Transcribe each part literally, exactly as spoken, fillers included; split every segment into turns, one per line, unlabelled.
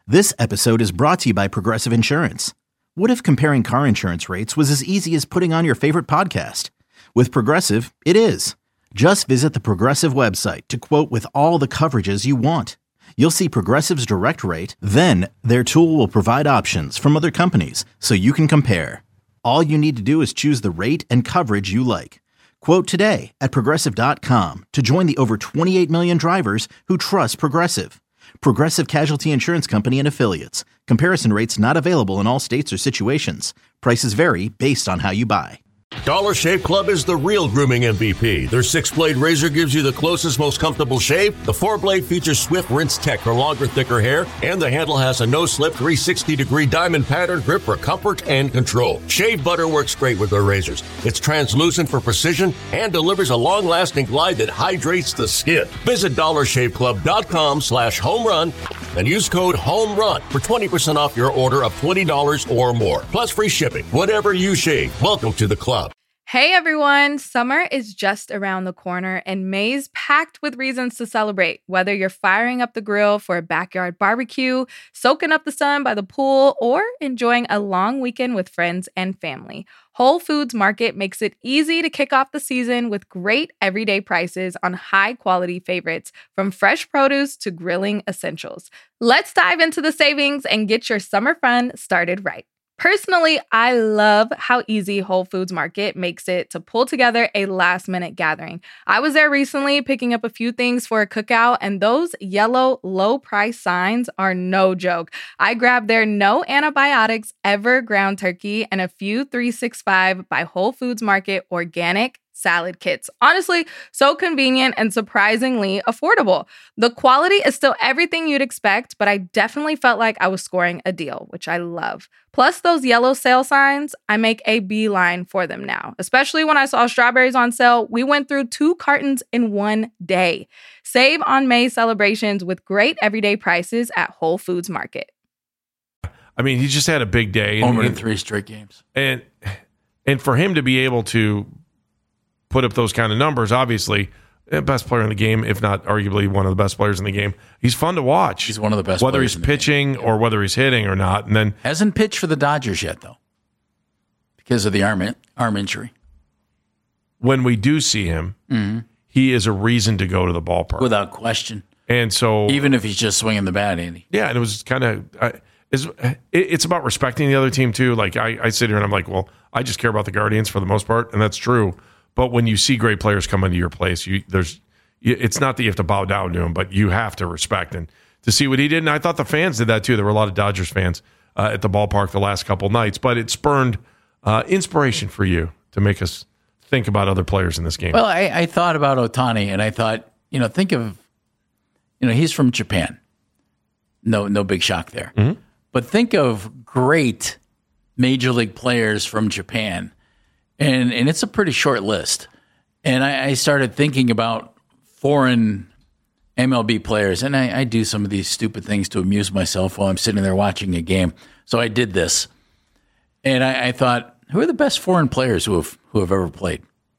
This episode is brought to you by Progressive Insurance. What if comparing car insurance rates was as easy as putting on your favorite podcast? With Progressive, it is. Just visit the Progressive website to quote with all the coverages you want. You'll see Progressive's direct rate, then their tool will provide options from other companies so you can compare. All you need to do is choose the rate and coverage you like. Quote today at progressive dot com to join the over twenty-eight million drivers who trust Progressive. Progressive Casualty Insurance Company and Affiliates. Comparison rates not available in all states or situations. Prices vary based on how you buy.
Dollar Shave Club is the real grooming M V P. Their six-blade razor gives you the closest, most comfortable shave. The four-blade features swift rinse tech for longer, thicker hair. And the handle has a no-slip three sixty degree diamond pattern grip for comfort and control. Shave butter works great with their razors. It's translucent for precision and delivers a long-lasting glide that hydrates the skin. Visit dollar shave club dot com slash home run and use code HOMERUN for twenty percent off your order of twenty dollars or more. Plus free shipping. Whatever you shave, welcome to the club.
Hey everyone, summer is just around the corner and May's packed with reasons to celebrate. Whether you're firing up the grill for a backyard barbecue, soaking up the sun by the pool, or enjoying a long weekend with friends and family, Whole Foods Market makes it easy to kick off the season with great everyday prices on high-quality favorites, from fresh produce to grilling essentials. Let's dive into the savings and get your summer fun started right. Personally, I love how easy Whole Foods Market makes it to pull together a last-minute gathering. I was there recently picking up a few things for a cookout, and those yellow low-price signs are no joke. I grabbed their no antibiotics ever ground turkey and a few three sixty-five by Whole Foods Market organic salad kits. Honestly, so convenient and surprisingly affordable. The quality is still everything you'd expect, but I definitely felt like I was scoring a deal, which I love. Plus those yellow sale signs, I make a beeline for them now. Especially when I saw strawberries on sale, we went through two cartons in one day. Save on May celebrations with great everyday prices at Whole Foods Market.
I mean, he just had a big day.
Homer in three straight games.
And and for him to be able to put up those kind of numbers, obviously, best player in the game, if not arguably one of the best players in the game. He's fun to watch.
He's one of the best
whether
players
he's
in the
pitching
game.
or whether he's hitting or not. And then
hasn't pitched for the Dodgers yet, though, because of the arm, arm injury.
When we do see him, mm-hmm. he is a reason to go to the ballpark.
Without question.
And so,
even if he's just swinging the bat, Andy.
Yeah, and it was kind of, uh, it's, it's about respecting the other team, too. Like, I, I sit here and I'm like, well, I just care about the Guardians for the most part, and that's true. But when you see great players come into your place, you there's it's not that you have to bow down to them, but you have to respect and to see what he did. And I thought the fans did that too. There were a lot of Dodgers fans uh, at the ballpark the last couple nights, but it spurned uh, inspiration for you to make us think about other players in this game.
Well, I, I thought about Ohtani, and I thought, you know, think of, you know, he's from Japan. No, no big shock there. Mm-hmm. But think of great major league players from Japan. And and it's a pretty short list. And I, I started thinking about foreign M L B players. And I, I do some of these stupid things to amuse myself while I'm sitting there watching a game. So I did this. And I, I thought, who are the best foreign players who have who have ever played?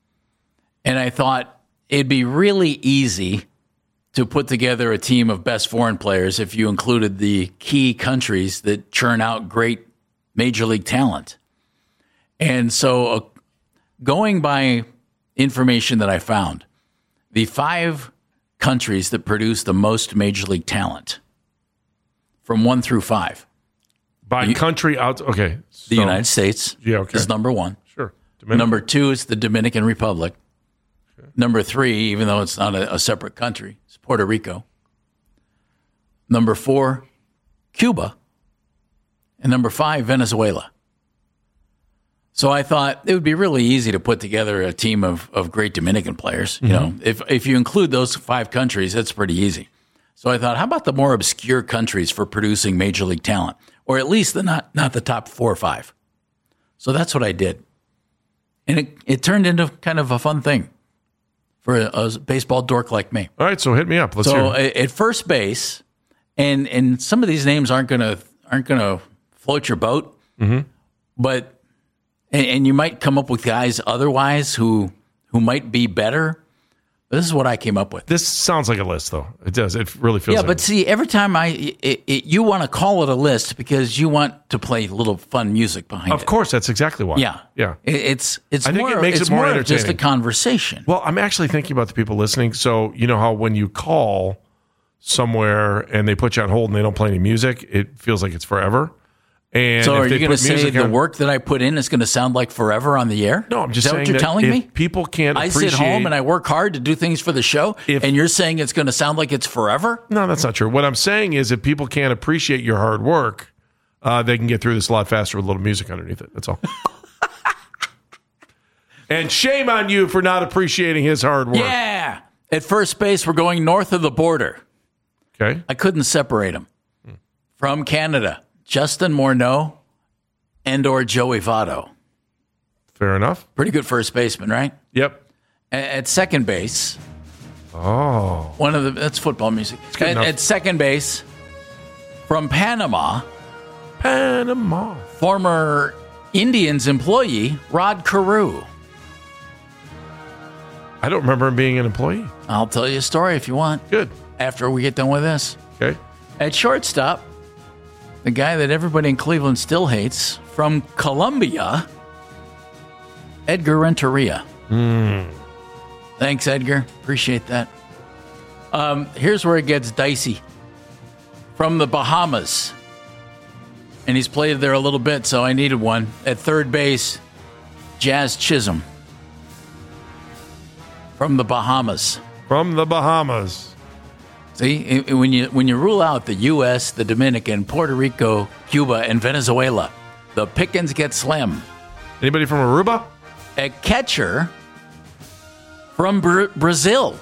And I thought it'd be really easy to put together a team of best foreign players if you included the key countries that churn out great major league talent. And so uh, going by information that I found, the five countries that produce the most major league talent, from one through five.
By the, country out, okay. So,
the United States
yeah, okay.
is number one.
Sure. Dominican.
Number two is the Dominican Republic. Okay. Number three, even though it's not a, a separate country, is Puerto Rico. Number four, Cuba. And number five, Venezuela. So I thought it would be really easy to put together a team of, of great Dominican players. You mm-hmm. know, if if you include those five countries, that's pretty easy. So I thought, how about the more obscure countries for producing major league talent, or at least the not not the top four or five? So that's what I did, and it it turned into kind of a fun thing for a, a baseball dork like me.
All right, so hit me up. Let's
so
hear it.
At first base, and and some of these names aren't gonna aren't gonna float your boat, mm-hmm. but. And you might come up with guys otherwise who who might be better, This is what I came up with.
This sounds like a list, though. It does. It really feels
Yeah,
like
but
it.
see, every time I, it, it, you want to call it a list because you want to play a little fun music behind it.
Of course, that's exactly why.
Yeah.
Yeah.
It, it's it's
I think
more,
it makes
it's
it more
of just a
entertaining.
conversation.
Well, I'm actually thinking about the people listening. So, you know how when you call somewhere and they put you on hold and they don't play any music, it feels like it's forever. And
So
if
are
they
you going to
put
say
music
the
on-
work that I put in is going to sound like forever on the air?
No, I'm just
is that
saying
what you're
that
telling
if
me?
people can't
I
appreciate...
sit home and I work hard to do things for the show,
If-
and you're saying it's going to sound like it's forever?
No, that's not true. What I'm saying is if people can't appreciate your hard work, uh, they can get through this a lot faster with a little music underneath it. That's all. And shame on you for not appreciating his hard work.
Yeah. At first base, we're going north of the border.
Okay.
I couldn't separate them. From Canada, Justin Morneau and or Joey Votto.
Fair enough.
Pretty good first baseman, right?
Yep.
A- At second base,
Oh.
one of the that's football music.
good
At,
enough.
at second base, from Panama,
Panama.
former Indians employee Rod Carew.
I don't remember him being an employee.
I'll tell you a story if you want
Good.
after we get done with this.
Okay.
At shortstop, the guy that everybody in Cleveland still hates, from Colombia, Edgar Renteria.
Mm.
Thanks, Edgar. Appreciate that. Um, here's where it gets dicey. From the Bahamas. And he's played there a little bit, so I needed one. At third base, Jazz Chisholm. From the Bahamas.
From the Bahamas.
See, i- when you when you rule out the U S, the Dominican, Puerto Rico, Cuba, and Venezuela, the pickings get slim.
Anybody from Aruba?
A catcher from Bra- Brazil,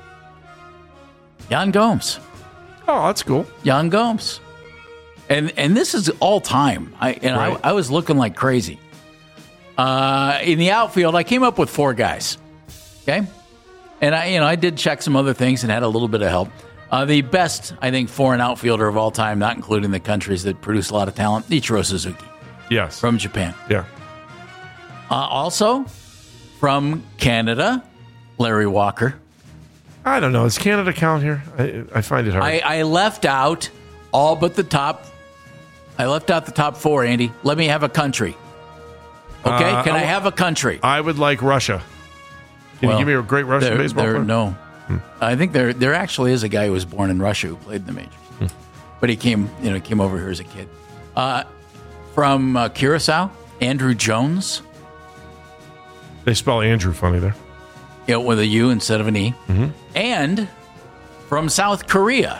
Jan Gomes.
Oh, that's cool.
Jan Gomes. And and this is all time. I and
Right.
I, I was looking like crazy. Uh, in the outfield, I came up with four guys. Okay, and I you know I did check some other things and had a little bit of help. Uh, the best, I think, foreign outfielder of all time, not including the countries that produce a lot of talent, Ichiro Suzuki
Yes.
from Japan.
yeah.
Uh, also, from Canada, Larry Walker.
I don't know. Does Canada count here? I, I find it hard.
I, I left out all but the top. I left out the top four, Andy. Let me have a country. Okay?
Uh,
Can I
I-
have a country?
I would like Russia. Can
Well,
you give me a great Russian
There-
baseball
there-
player?
No. I think there there actually is a guy who was born in Russia who played in the majors.
Hmm.
But he came, you know, came over here as a kid. Uh, from uh, Curacao, Andrew Jones,
They spell Andrew funny there.
you know, with a U instead of an E.
Mm-hmm.
And from South Korea,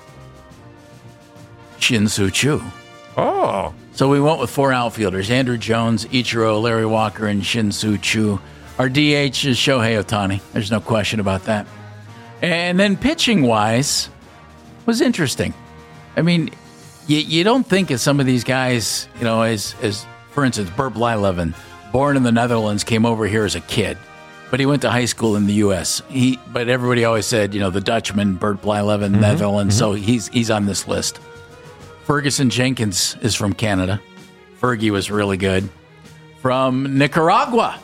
Shin Soo Choo.
Oh.
So we went with four outfielders: Andrew Jones, Ichiro, Larry Walker, and Shin Soo Choo. Our D H is Shohei Ohtani. There's no question about that. And then pitching-wise was interesting. I mean, you, you don't think of some of these guys, you know, as, as for instance, Bert Blyleven, born in the Netherlands, came over here as a kid, but he went to high school in the U S. He, but everybody always said, you know, the Dutchman, Bert Blyleven,
Mm-hmm.
Netherlands, so he's he's on this list. Ferguson Jenkins is from Canada. Fergie was really good. From Nicaragua,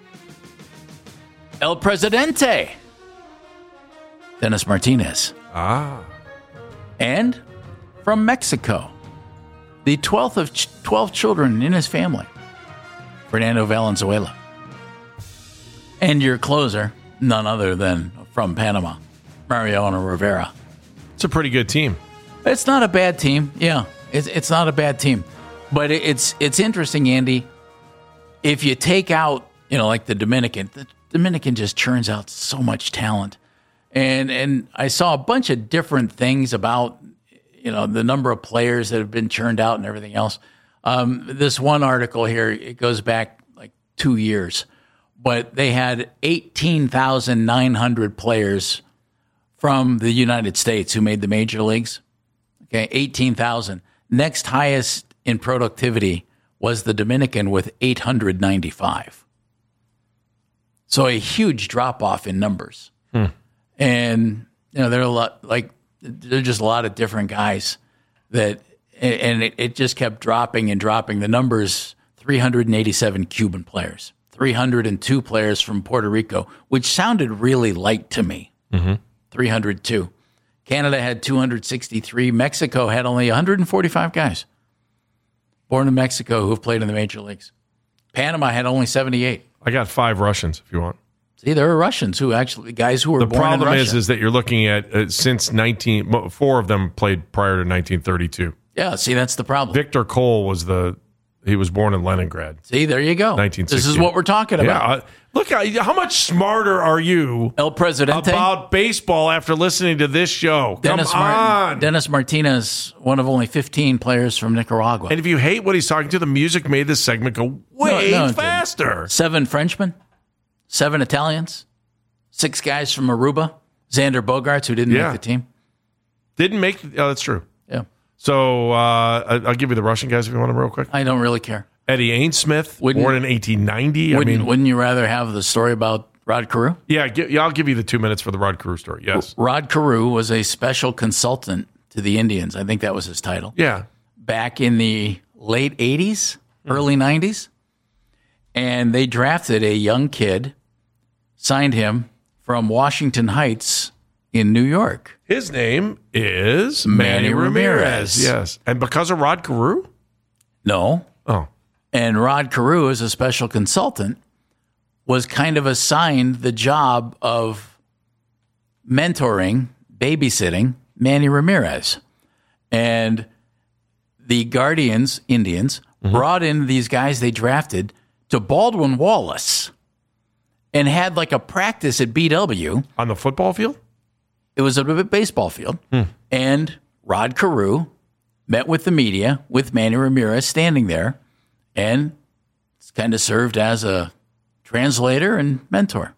El Presidente, Dennis Martinez.
Ah.
And from Mexico, the twelfth of ch- twelve children in his family, Fernando Valenzuela. And your closer, none other than from Panama, Mariano Rivera.
It's a pretty good team.
It's not a bad team. Yeah, it's it's not a bad team, but it, it's it's interesting, Andy. If you take out, you know, like the Dominican, the Dominican just churns out so much talent, and and I saw a bunch of different things about, you know, the number of players that have been churned out and everything else. Um, this one article here, it goes back like two years, but they had eighteen thousand nine hundred players from the United States who made the major leagues. Okay, eighteen thousand. Next highest in productivity was the Dominican with eight hundred ninety-five. So a huge drop off in numbers.
Hmm.
And, you know, there are a lot, like, there are just a lot of different guys that, and it, it just kept dropping and dropping. The numbers, three hundred eighty-seven Cuban players, three hundred two players from Puerto Rico, which sounded really light to me. Mm-hmm. three hundred two. Canada had two hundred sixty-three. Mexico had only one hundred forty-five guys born in Mexico who have played in the major leagues. Panama had only seventy-eight.
I got five Russians if you want.
See, there are Russians who actually, guys who were
the
born in Russia. The
problem is, is that you're looking at uh, since nineteen, four of them played prior to nineteen thirty-two.
Yeah, see, that's the problem.
Victor Cole was the, he was born in Leningrad.
See, there you go. This is what we're talking about.
Yeah, uh, look, how, how much smarter are you
El Presidente?
about baseball after listening to this show?
Dennis
Come on.
Martin, Dennis Martinez, one of only fifteen players from Nicaragua.
And if you hate what he's talking to, the music made this segment go way no, no, faster.
Seven Frenchmen, seven Italians, six guys from Aruba, Xander Bogaerts, who didn't
yeah.
make the team.
Didn't make, oh, that's true.
Yeah.
So uh, I'll give you the Russian guys if you want them real quick.
I don't really care.
Eddie Ainsmith, wouldn't, born in eighteen ninety.
Wouldn't,
I mean,
wouldn't you rather have the story about Rod Carew?
Yeah, yeah, I'll give you the two minutes for the Rod Carew story. Yes.
Rod Carew was a special consultant to the Indians. I think that was his title.
Yeah.
Back in the late eighties, mm. early nineties. And they drafted a young kid, signed him from Washington Heights in New York.
His name is Manny, Manny Ramirez. Ramirez. Yes. And because of Rod Carew?
No.
Oh.
And Rod Carew, as a special consultant, was kind of assigned the job of mentoring, babysitting Manny Ramirez. And the Guardians, Indians, mm-hmm. brought in these guys they drafted to Baldwin Wallace and had like a practice at B W.
On the football field?
It was a baseball field.
Hmm.
And Rod Carew met with the media, with Manny Ramirez standing there, and kind of served as a translator and mentor.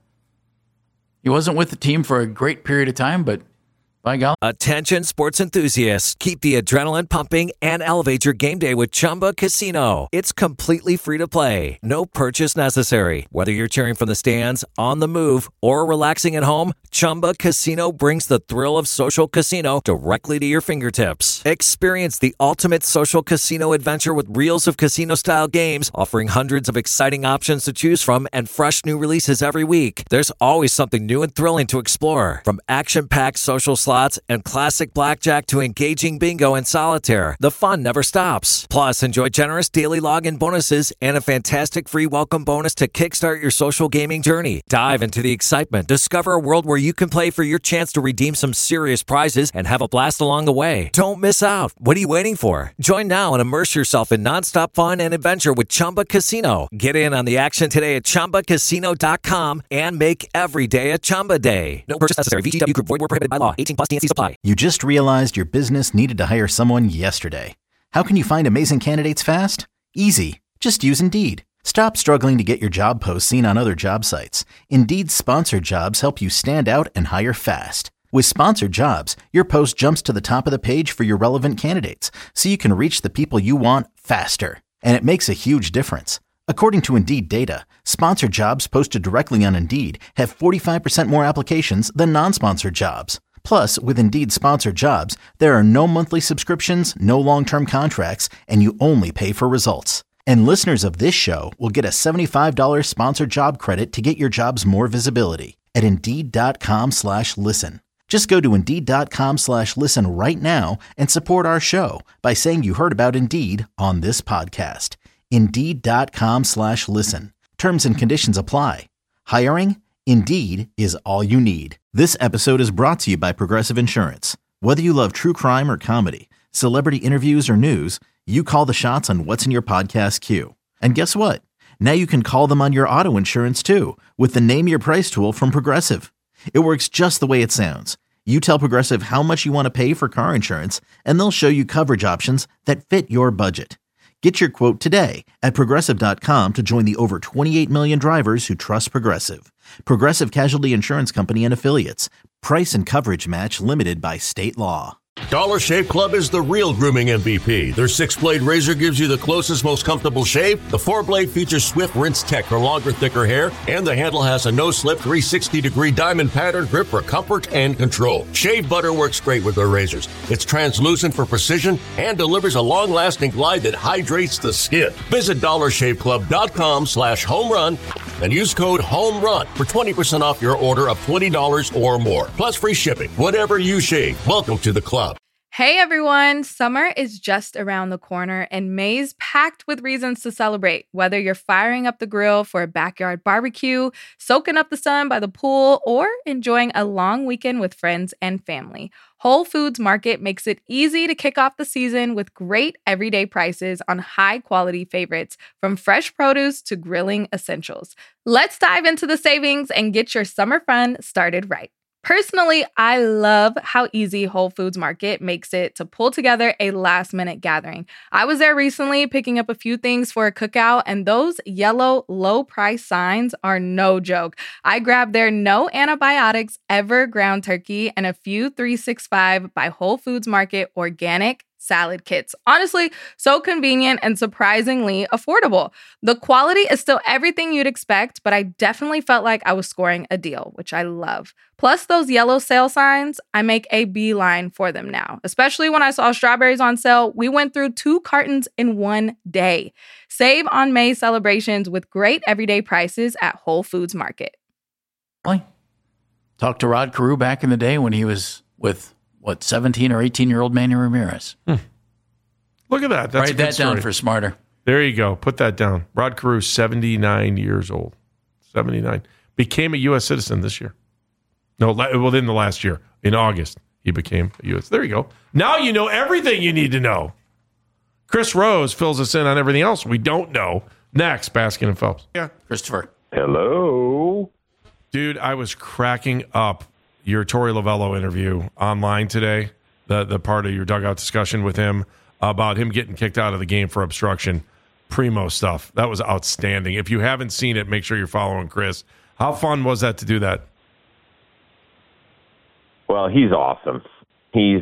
He wasn't with the team for a great period of time, but by golly.
Attention sports enthusiasts. Keep the adrenaline pumping and elevate your game day with Chumba Casino. It's completely free to play. No purchase necessary. Whether you're cheering from the stands, on the move, or relaxing at home, Chumba Casino brings the thrill of social casino directly to your fingertips. Experience the ultimate social casino adventure with reels of casino-style games, offering hundreds of exciting options to choose from and fresh new releases every week. There's always something new and thrilling to explore. From action-packed social slots and classic blackjack to engaging bingo and solitaire, the fun never stops. Plus, enjoy generous daily login bonuses and a fantastic free welcome bonus to kickstart your social gaming journey. Dive into the excitement. Discover a world where you can play for your chance to redeem some serious prizes and have a blast along the way. Don't miss out. What are you waiting for? Join now and immerse yourself in nonstop fun and adventure with Chumba Casino. Get in on the action today at Chumba Casino dot com and make every day a Chumba day. No purchase necessary. V G W Group. Void where prohibited by law. eighteen plus. T N Cs apply.
You just realized your business needed to hire someone yesterday. How can you find amazing candidates fast? Easy. Just use Indeed. Stop struggling to get your job posts seen on other job sites. Indeed's sponsored jobs help you stand out and hire fast. With sponsored jobs, your post jumps to the top of the page for your relevant candidates, so you can reach the people you want faster. And it makes a huge difference. According to Indeed data, sponsored jobs posted directly on Indeed have forty-five percent more applications than non-sponsored jobs. Plus, with Indeed sponsored jobs, there are no monthly subscriptions, no long-term contracts, and you only pay for results. And listeners of this show will get a seventy-five dollars sponsored job credit to get your jobs more visibility at Indeed.com slash listen. Just go to Indeed.com slash listen right now and support our show by saying you heard about Indeed on this podcast. Indeed.com slash listen. Terms and conditions apply. Hiring? Indeed is all you need. This episode is brought to you by Progressive Insurance. Whether you love true crime or comedy, celebrity interviews or news, you call the shots on what's in your podcast queue. And guess what? Now you can call them on your auto insurance too with the Name Your Price tool from Progressive. It works just the way it sounds. You tell Progressive how much you want to pay for car insurance, and they'll show you coverage options that fit your budget. Get your quote today at Progressive dot com to join the over twenty-eight million drivers who trust Progressive. Progressive Casualty Insurance Company and Affiliates. Price and coverage match limited by state law.
Dollar Shave Club is the real grooming M V P. Their six-blade razor gives you the closest, most comfortable shave. The four-blade features Swift Rinse Tech for longer, thicker hair. And the handle has a no-slip three sixty degree diamond pattern grip for comfort and control. Shave butter works great with their razors. It's translucent for precision and delivers a long-lasting glide that hydrates the skin. Visit Dollar Shave Club dot com slash home run and use code HOMERUN for twenty percent off your order of twenty dollars or more, plus free shipping. Whatever you shave, welcome to the club.
Hey everyone, summer is just around the corner and May's packed with reasons to celebrate. Whether you're firing up the grill for a backyard barbecue, soaking up the sun by the pool, or enjoying a long weekend with friends and family, Whole Foods Market makes it easy to kick off the season with great everyday prices on high-quality favorites, from fresh produce to grilling essentials. Let's dive into the savings and get your summer fun started right. Personally, I love how easy Whole Foods Market makes it to pull together a last-minute gathering. I was there recently picking up a few things for a cookout, and those yellow low-price signs are no joke. I grabbed their no antibiotics ever ground turkey and a few three sixty-five by Whole Foods Market organic salad kits. Honestly, so convenient and surprisingly affordable. The quality is still everything you'd expect, but I definitely felt like I was scoring a deal, which I love. Plus those yellow sale signs, I make a beeline for them now. Especially when I saw strawberries on sale, we went through two cartons in one day. Save on May celebrations with great everyday prices at Whole Foods Market.
Talked to Rod Carew back in the day when he was with what, seventeen or eighteen-year-old Manny Ramirez.
Hmm. Look at that. That's
Write
a good
that down
story.
for Smarter.
There you go. Put that down. Rod Carew, seventy-nine years old. seventy-nine. Became a U S citizen this year. No, within the last year. In August, he became a U S There you go. Now you know everything you need to know. Chris Rose fills us in on everything else we don't know. Next, Baskin and Phelps. Yeah.
Christopher.
Hello.
Dude, I was cracking up your Torey Lovello interview online today, the the part of your dugout discussion with him about him getting kicked out of the game for obstruction. Primo stuff. That was outstanding. If you haven't seen it, make sure you're following Chris. How fun was that to do that?
Well, he's awesome. He's,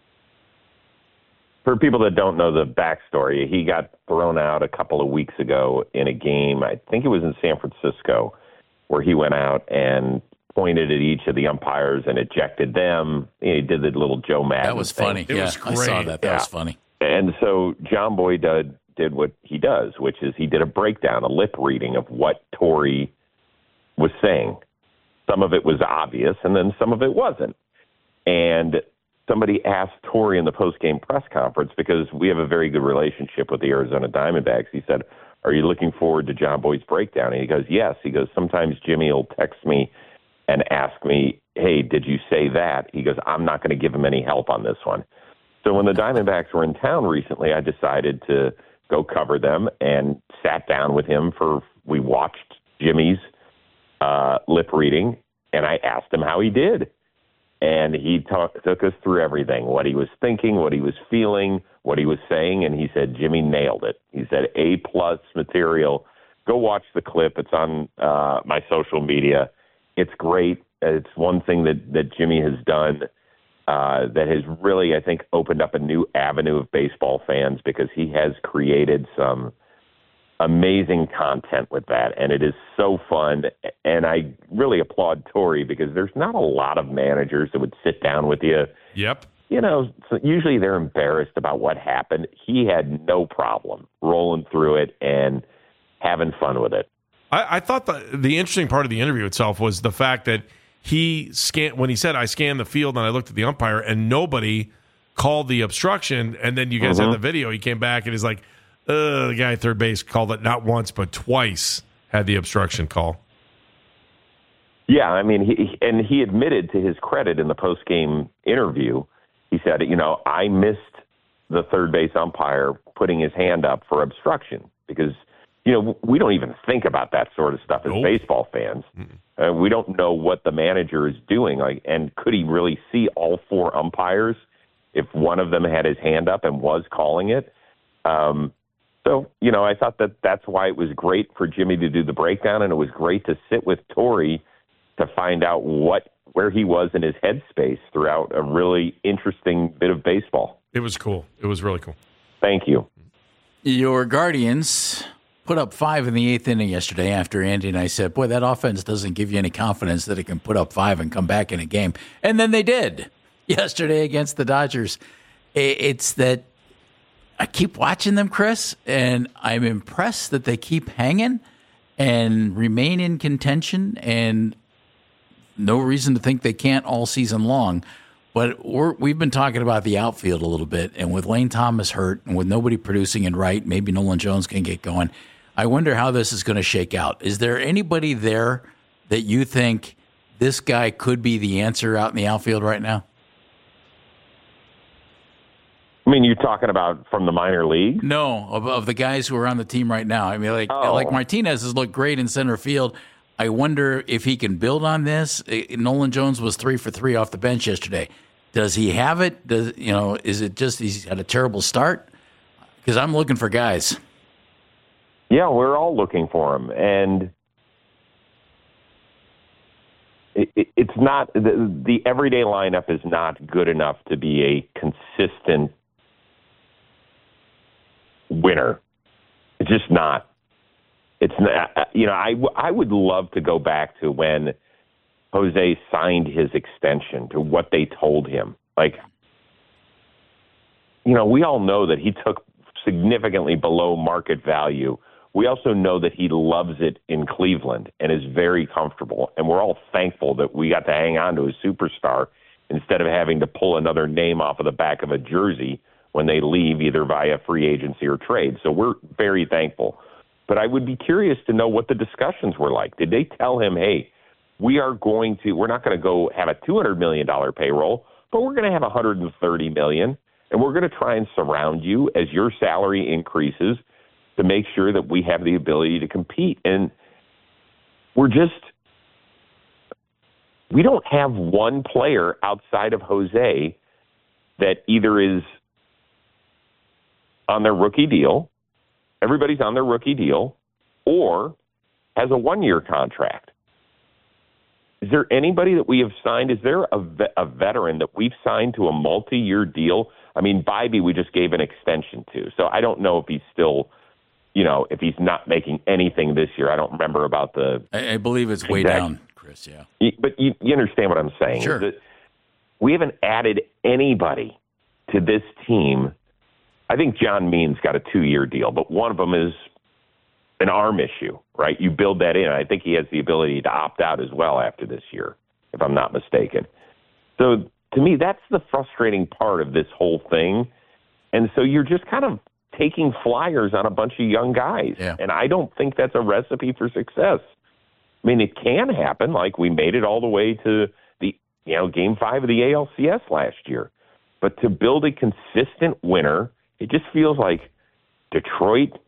for people that don't know the backstory, he got thrown out a couple of weeks ago in a game, I think it was in San Francisco, where he went out and pointed at each of the umpires and ejected them. He did the little Joe Madden
That was
thing.
funny.
It
yeah,
was
I saw
great.
that. That
Yeah.
was funny.
And so John Boy did, did what he does, which is he did a breakdown, a lip reading of what Torey was saying. Some of it was obvious, and then some of it wasn't. And somebody asked Torey in the post-game press conference, because we have a very good relationship with the Arizona Diamondbacks. He said, "Are you looking forward to John Boy's breakdown?" And he goes, "Yes." He goes, "Sometimes Jimmy will text me and ask me, 'Hey, did you say that?'" He goes, "I'm not going to give him any help on this one." So when the Diamondbacks were in town recently, I decided to go cover them and sat down with him for, we watched Jimmy's uh, lip reading, and I asked him how he did. And he talk, took us through everything, what he was thinking, what he was feeling, what he was saying, and he said, "Jimmy nailed it." He said, A-plus material. Go watch the clip. It's on uh, my social media. It's great. It's one thing that, that Jimmy has done uh, that has really, I think, opened up a new avenue of baseball fans, because he has created some amazing content with that, and it is so fun. And I really applaud Torey, because there's not a lot of managers that would sit down with you.
Yep.
You know, so usually they're embarrassed about what happened. He had no problem rolling through it and having fun with it.
I, I thought the the interesting part of the interview itself was the fact that he scanned, when he said, "I scanned the field and I looked at the umpire," and nobody called the obstruction. And then you guys
Mm-hmm.
had the video. He came back and he's like, uh, the guy at third base called it not once, but twice, had the obstruction call.
Yeah, I mean, he and he admitted, to his credit, in the post-game interview, he said, you know, I missed the third base umpire putting his hand up for obstruction, because, you know, we don't even think about that sort of stuff as
Nope.
baseball fans. Uh, we don't know what the manager is doing, like, and could he really see all four umpires if one of them had his hand up and was calling it? Um, so, you know, I thought that that's why it was great for Jimmy to do the breakdown, and it was great to sit with Torey to find out what where he was in his headspace throughout a really interesting bit of baseball.
It was cool. It was really cool.
Thank you.
Your Guardians put up five in the eighth inning yesterday after Andy and I said, boy, that offense doesn't give you any confidence that it can put up five and come back in a game. And then they did yesterday against the Dodgers. It's that I keep watching them, Chris, and I'm impressed that they keep hanging. and remain in contention, and no reason to think they can't all season long. But we're, we've been talking about the outfield a little bit, and with Lane Thomas hurt and with nobody producing in right, maybe Nolan Jones can get going. I wonder how this is going to shake out. Is there anybody there that you think this guy could be the answer out in the outfield right now?
I mean, you're talking about from the minor league?
No, of, of the guys who are on the team right now. I mean, like
Oh.
like Martinez has looked great in center field. I wonder if he can build on this. Eh, Nolan Jones was three for three off the bench yesterday. Does he have it? Does you know? Is it just he's had a terrible start? Because I'm looking for guys.
Yeah, we're all looking for him, and it, it, it's not the, the everyday lineup is not good enough to be a consistent winner. It's just not. It's not. You know, I I would love to go back to when Jose signed his extension, to what they told him. Like, you know, we all know that he took significantly below market value. We also know that he loves it in Cleveland and is very comfortable. And we're all thankful that we got to hang on to a superstar instead of having to pull another name off of the back of a jersey when they leave either via free agency or trade. So we're very thankful. But I would be curious to know what the discussions were like. Did they tell him, hey, we are going to, we're not going to go have a two hundred million dollars payroll, but we're going to have one hundred thirty million dollars, and we're going to try and surround you as your salary increases to make sure that we have the ability to compete. And we're just, we don't have one player outside of Jose that either is on their rookie deal, everybody's on their rookie deal, or has a one-year contract. Is there anybody that we have signed? Is there a, ve- a veteran that we've signed to a multi-year deal? I mean, Bybee we just gave an extension to, so I don't know if he's still, you know, if he's not making anything this year. I don't remember about the...
I, I believe it's way
exact,
down, Chris, yeah.
But you, you understand what I'm saying.
Sure.
That we haven't added anybody to this team. I think John Means got a two-year deal, but one of them is an arm issue, right? You build that in. I think he has the ability to opt out as well after this year, if I'm not mistaken. So to me, that's the frustrating part of this whole thing. And so you're just kind of taking flyers on a bunch of young guys.
Yeah.
And I don't think that's a recipe for success. I mean, it can happen. Like we made it all the way to the, you know, game five of the A L C S last year. But to build a consistent winner, it just feels like Detroit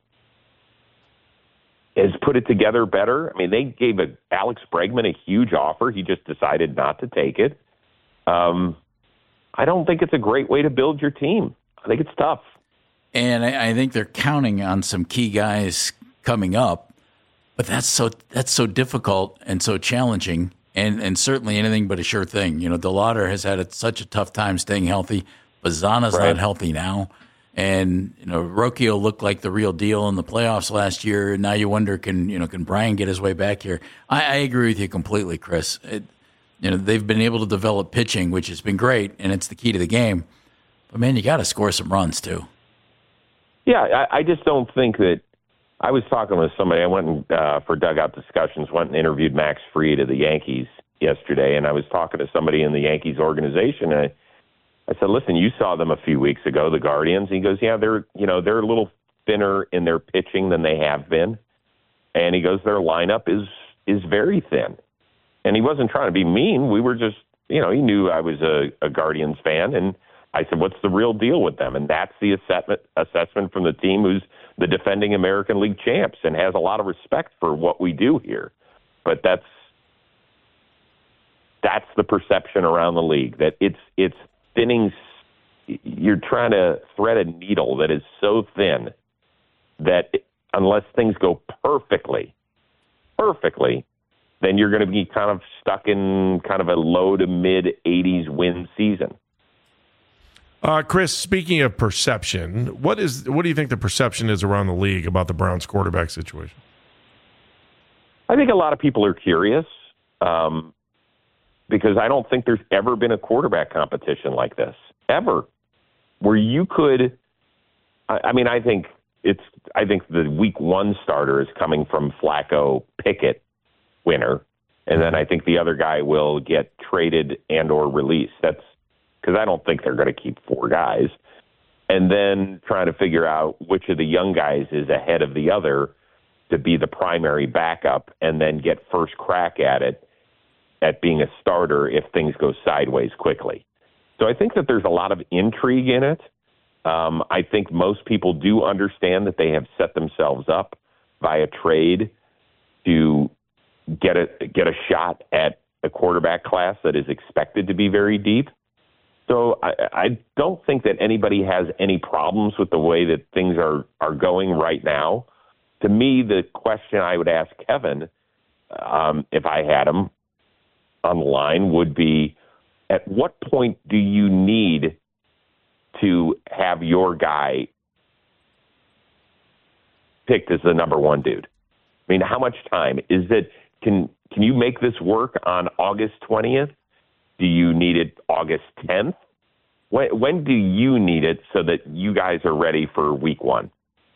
has put it together better. I mean, they gave a, Alex Bregman a huge offer. He just decided not to take it. Um, I don't think it's a great way to build your team. I think it's tough.
And I, I think they're counting on some key guys coming up, but that's so that's so difficult and so challenging, and, and certainly anything but a sure thing. You know, DeLauder has had a, such a tough time staying healthy. Bazana's
Right.
not healthy now. And, you know, Rocchio looked like the real deal in the playoffs last year. And now you wonder, can, you know, can Brian get his way back here? I, I agree with you completely, Chris. It, you know, they've been able to develop pitching, which has been great, and it's the key to the game. But, man, you got to score some runs, too.
Yeah, I, I just don't think that – I was talking with somebody. I went and, uh, for dugout discussions, went and interviewed Max Fried of the Yankees yesterday, and I was talking to somebody in the Yankees organization, and I, I said, listen, you saw them a few weeks ago, the Guardians. He goes, yeah, they're, you know, they're a little thinner in their pitching than they have been. And he goes, their lineup is is very thin. And he wasn't trying to be mean. We were just, you know, he knew I was a, a Guardians fan. And I said, what's the real deal with them? And that's the assessment, assessment from the team who's the defending American League champs and has a lot of respect for what we do here. But that's that's the perception around the league, that it's it's thinning. You're trying to thread a needle that is so thin that unless things go perfectly, perfectly, then you're going to be kind of stuck in kind of a low to mid eighties win season.
Uh, Chris, speaking of perception, what is what do you think the perception is around the league about the Browns quarterback situation?
I think a lot of people are curious um, because I don't think there's ever been a quarterback competition like this, ever, where you could, I, I mean, I think it's, I think the week one starter is coming from Flacco Pickett winner. And then I think the other guy will get traded and or released. That's because I don't think they're going to keep four guys. And then trying to figure out which of the young guys is ahead of the other to be the primary backup and then get first crack at it, at being a starter if things go sideways quickly. So I think that there's a lot of intrigue in it. Um, I think most people do understand that they have set themselves up via trade to get a, get a shot at a quarterback class that is expected to be very deep. So I, I don't think that anybody has any problems with the way that things are, are going right now. To me, the question I would ask Kevin, um, if I had him on the line, would be, at what point do you need to have your guy picked as the number one dude? I mean, how much time is it? Can can you make this work on August twentieth? Do you need it August tenth? When, when do you need it so that you guys are ready for week one?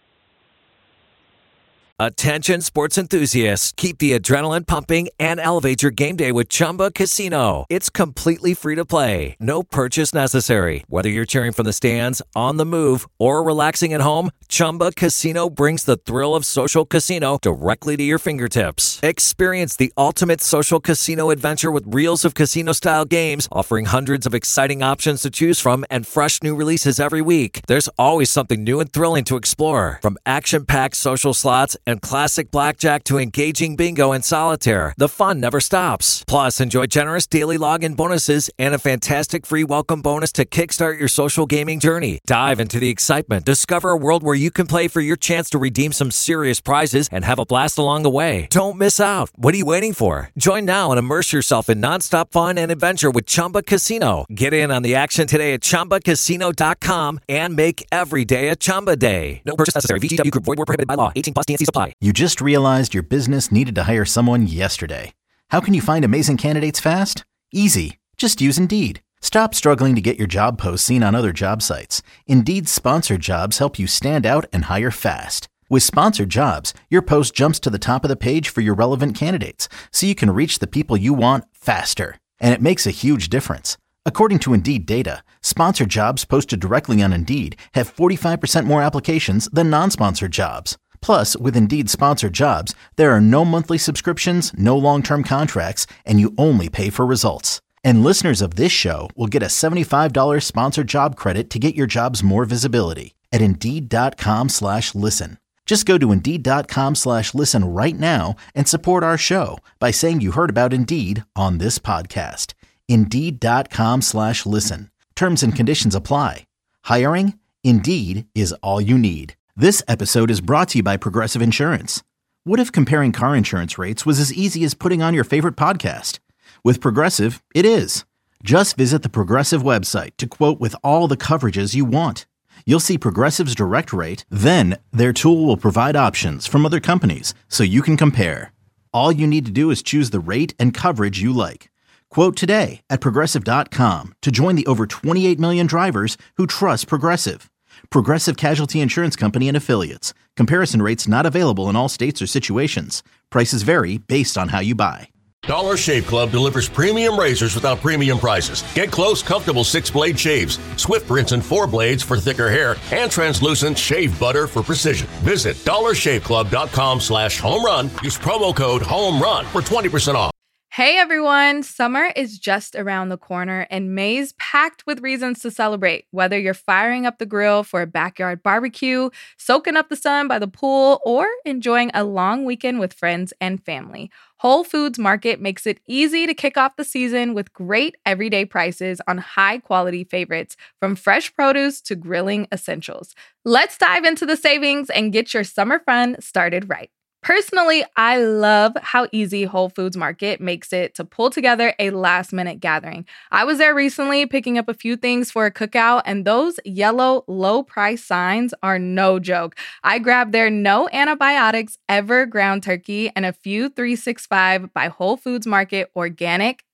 Attention sports enthusiasts, keep the adrenaline pumping and elevate your game day with Chumba Casino. It's completely free to play. No purchase necessary. Whether you're cheering from the stands, on the move, or relaxing at home, Chumba Casino brings the thrill of social casino directly to your fingertips. Experience the ultimate social casino adventure with reels of casino-style games, offering hundreds of exciting options to choose from and fresh new releases every week. There's always something new and thrilling to explore, from action-packed social slots and classic blackjack to engaging bingo and solitaire. The fun never stops. Plus, enjoy generous daily login bonuses and a fantastic free welcome bonus to kickstart your social gaming journey. Dive into the excitement. Discover a world where you can play for your chance to redeem some serious prizes and have a blast along the way. Don't miss out. What are you waiting for? Join now and immerse yourself in nonstop fun and adventure with Chumba Casino. Get in on the action today at chumba casino dot com and make every day a Chumba day. No purchase necessary. V G W Group. Void where prohibited by law. eighteen plus T N C apply.
You just realized your business needed to hire someone yesterday. How can you find amazing candidates fast? Easy. Just use Indeed. Stop struggling to get your job posts seen on other job sites. Indeed's sponsored jobs help you stand out and hire fast. With sponsored jobs, your post jumps to the top of the page for your relevant candidates, so you can reach the people you want faster. And it makes a huge difference. According to Indeed data, sponsored jobs posted directly on Indeed have forty-five percent more applications than non-sponsored jobs. Plus, with Indeed sponsored jobs, there are no monthly subscriptions, no long-term contracts, and you only pay for results. And listeners of this show will get a seventy-five dollars sponsored job credit to get your jobs more visibility at Indeed.com slash listen. Just go to Indeed.com slash listen right now and support our show by saying you heard about Indeed on this podcast. Indeed.com slash listen. Terms and conditions apply. Hiring? Indeed is all you need. This episode is brought to you by Progressive Insurance. What if comparing car insurance rates was as easy as putting on your favorite podcast? With Progressive, it is. Just visit the Progressive website to quote with all the coverages you want. You'll see Progressive's direct rate, then their tool will provide options from other companies so you can compare. All you need to do is choose the rate and coverage you like. Quote today at Progressive dot com to join the over twenty-eight million drivers who trust Progressive. Progressive Casualty Insurance Company and Affiliates. Comparison rates not available in all states or situations. Prices vary based on how you buy.
Dollar Shave Club delivers premium razors without premium prices. Get close, comfortable six-blade shaves, swift rinse and four blades for thicker hair, and translucent shave butter for precision. Visit dollar shave club dot com slash home run. Use promo code HOMERUN for twenty percent off.
Hey everyone, summer is just around the corner and May's packed with reasons to celebrate. Whether you're firing up the grill for a backyard barbecue, soaking up the sun by the pool, or enjoying a long weekend with friends and family, Whole Foods Market makes it easy to kick off the season with great everyday prices on high-quality favorites, from fresh produce to grilling essentials. Let's dive into the savings and get your summer fun started right. Personally, I love how easy Whole Foods Market makes it to pull together a last-minute gathering. I was there recently picking up a few things for a cookout, and those yellow low-price signs are no joke. I grabbed their no antibiotics ever ground turkey and a few three sixty-five by Whole Foods Market organic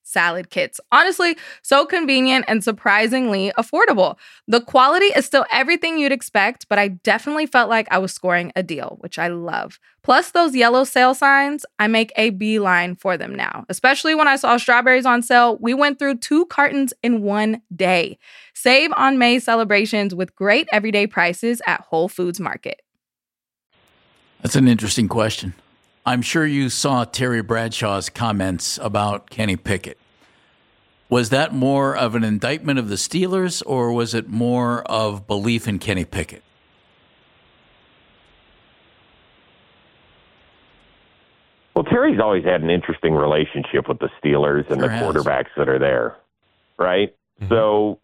salad kits. Honestly, so convenient and surprisingly affordable. The quality is still everything you'd expect, but I definitely felt like I was scoring a deal, which I love. Plus those yellow sale signs, I make a beeline for them now. Especially when I saw strawberries on sale, we went through two cartons in one day. Save on May celebrations with great everyday prices at Whole Foods Market.
That's an interesting question. I'm sure you saw Terry Bradshaw's comments about Kenny Pickett. Was that more of an indictment of the Steelers, or was it more of belief in Kenny Pickett?
Well, Terry's always had an interesting relationship with the Steelers and
Sure
the
has.
quarterbacks that are there, right?
Mm-hmm.
So,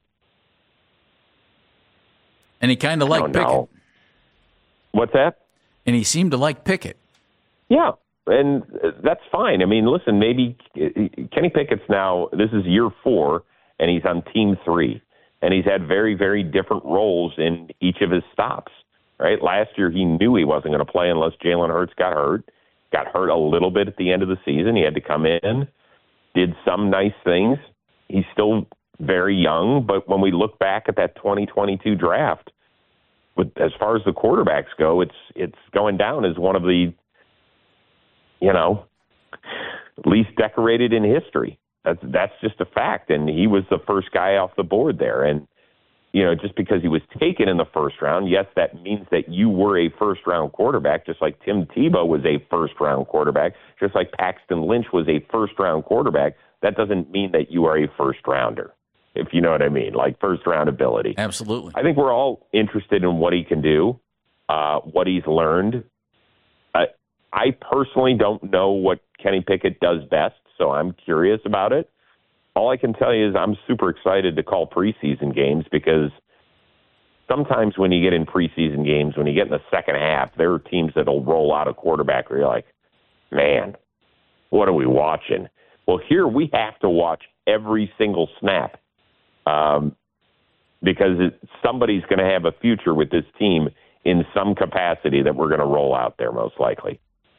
And he kind of
I
liked
don't
Pickett.
know. What's that?
And he seemed to like Pickett.
Yeah, and that's fine. I mean, listen, maybe Kenny Pickett's now, this is year four, and he's on team three. And he's had very, very different roles in each of his stops, right? Last year, he knew he wasn't going to play unless Jalen Hurts got hurt. Got hurt a little bit at the end of the season. He had to come in, did some nice things. He's still very young, but when we look back at that twenty twenty-two draft, with, as far as the quarterbacks go, it's it's going down as one of the, you know, least decorated in history. That's that's just a fact. And he was the first guy off the board there. And, you know, just because he was taken in the first round, yes, that means that you were a first-round quarterback, just like Tim Tebow was a first-round quarterback, just like Paxton Lynch was a first-round quarterback. That doesn't mean that you are a first-rounder, if you know what I mean, like first-round ability.
Absolutely.
I think we're all interested in what he can do, uh, what he's learned. I, I personally don't know what Kenny Pickett does best, so I'm curious about it. All I can tell you is I'm super excited to call preseason games because sometimes when you get in preseason games, when you get in the second half, there are teams that will roll out a quarterback where you're like, man, what are we watching? Well, here we have to watch every single snap um, because it, somebody's going to have a future with this team in some capacity that we're going to roll out there most likely.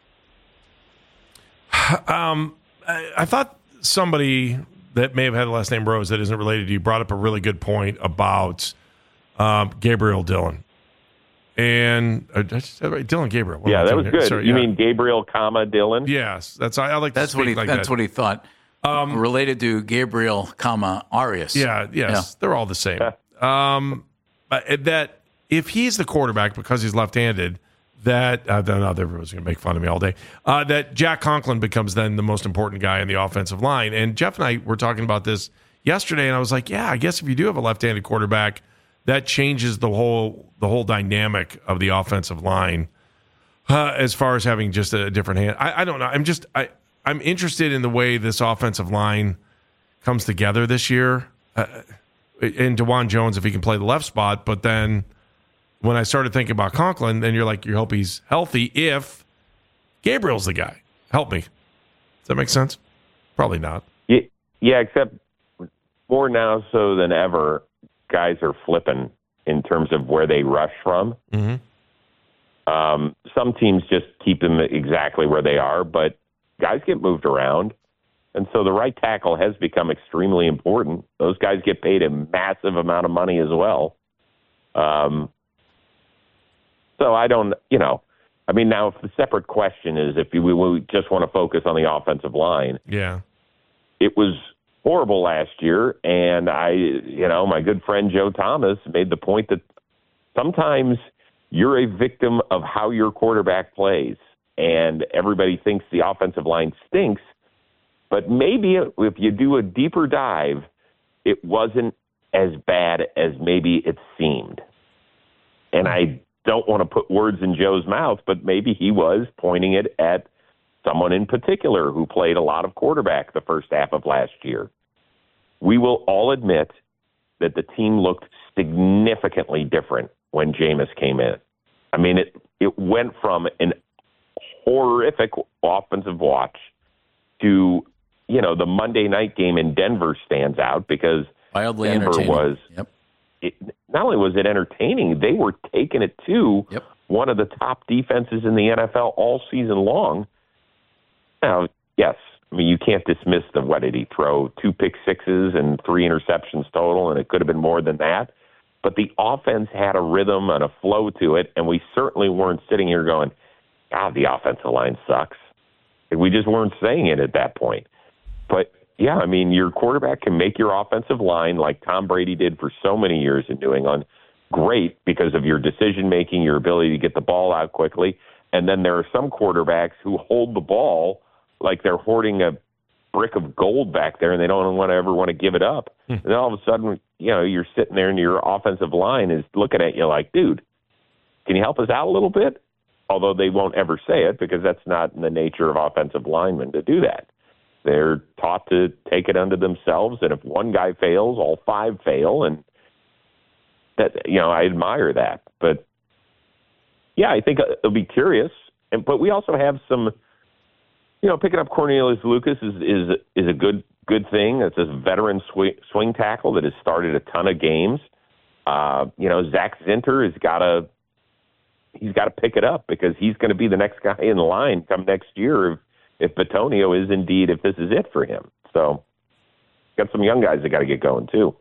Um, I, I thought somebody that may have had the last name Rose that isn't related to you brought up a really good point about um, Gabriel Dillon. And uh, I just said right, Dylan Gabriel. What
Yeah,
am I
that
doing
was
here?
good.
Sorry,
you
yeah.
mean Gabriel, comma Dillon?
Yes, that's I, I like. To
That's
speak
what he.
like
that's
that.
what he thought.
Um,
Related to Gabriel, comma Arias.
Yeah, yes,
Yeah.
they're all the same. um, but that if he's the quarterback because he's left-handed, that uh, then everyone's going to make fun of me all day. Uh, that Jack Conklin becomes then the most important guy in the offensive line. And Jeff and I were talking about this yesterday, and I was like, yeah, I guess if you do have a left-handed quarterback, that changes the whole the whole dynamic of the offensive line uh, as far as having just a different hand. I, I don't know. I'm just I I'm interested in the way this offensive line comes together this year. Uh, and DeJuan Jones, if he can play the left spot, but then when I started thinking about Conklin, then you're like, you hope he's healthy if Gabriel's the guy. Help me. Does that make sense? Probably not.
Yeah, yeah, except more now so than ever, guys are flipping in terms of where they rush from.
Mm-hmm.
Um, some teams just keep them exactly where they are, but guys get moved around. And so the right tackle has become extremely important. Those guys get paid a massive amount of money as well. Um, so I don't, you know, I mean, now if the separate question is if we, we just want to focus on the offensive line,
Yeah.
it was horrible last year. And I, you know, my good friend Joe Thomas made the point that sometimes you're a victim of how your quarterback plays. And everybody thinks the offensive line stinks. But maybe if you do a deeper dive, it wasn't as bad as maybe it seemed. And I don't want to put words in Joe's mouth, but maybe he was pointing it at someone in particular who played a lot of quarterback the first half of last year. We will all admit that the team looked significantly different when Jameis came in. I mean, it, it went from an horrific offensive watch to, you know, the Monday night game in Denver stands out because
Wildly
Denver
entertaining.
was,
Yep.
it, not only was it entertaining, they were taking it to
Yep.
one of the top defenses in the N F L all season long. Now, yes, I mean, you can't dismiss the, what did he throw? Two pick sixes and three interceptions total, and it could have been more than that. But the offense had a rhythm and a flow to it, and we certainly weren't sitting here going, God, the offensive line sucks. We just weren't saying it at that point. But, yeah, I mean, your quarterback can make your offensive line, like Tom Brady did for so many years in New England, great because of your decision-making, your ability to get the ball out quickly. And then there are some quarterbacks who hold the ball like they're hoarding a brick of gold back there, and they don't want to ever want to give it up. Hmm. And then all of a sudden, you know, you're sitting there and your offensive line is looking at you like, dude, can you help us out a little bit? Although they won't ever say it because that's not in the nature of offensive linemen to do that. They're taught to take it unto themselves, and if one guy fails, all five fail, and that, you know, I admire that. But yeah, I think it'll be curious. And but we also have some, you know, picking up Cornelius Lucas is is is a good good thing. It's a veteran swing, swing tackle that has started a ton of games. Uh, you know, Zach Zinter has got to he's got to pick it up because he's going to be the next guy in line come next year if, if Bitonio is indeed if this is it for him. So got some young guys that got to get going too.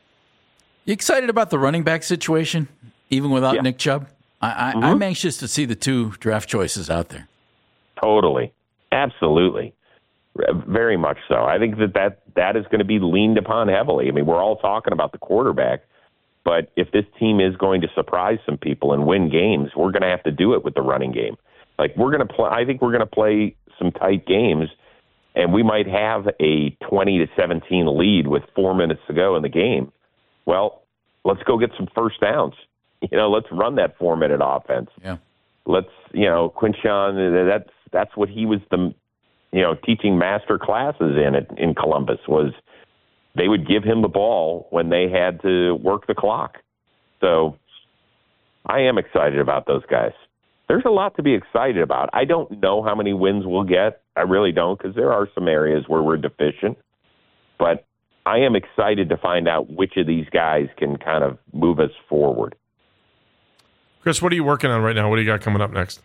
You excited about the running back situation, even without yeah. Nick Chubb? I, I, mm-hmm. I'm anxious to see the two draft choices out there.
Totally. Absolutely. Very much so. I think that that, that is going to be leaned upon heavily. I mean, we're all talking about the quarterback, but if this team is going to surprise some people and win games, we're going to have to do it with the running game. Like we're going to play, I think we're going to play some tight games, and we might have a twenty to seventeen lead with four minutes to go in the game. Well, let's go get some first downs. You know, let's run that four-minute offense.
Yeah.
Let's, you know, Quinshawn, that's that's what he was the, you know, teaching master classes in it in Columbus was they would give him the ball when they had to work the clock. So I am excited about those guys. There's a lot to be excited about. I don't know how many wins we'll get. I really don't because there are some areas where we're deficient. But I am excited to find out which of these guys can kind of move us forward.
Chris, what are you working on right now? What do you got coming up next?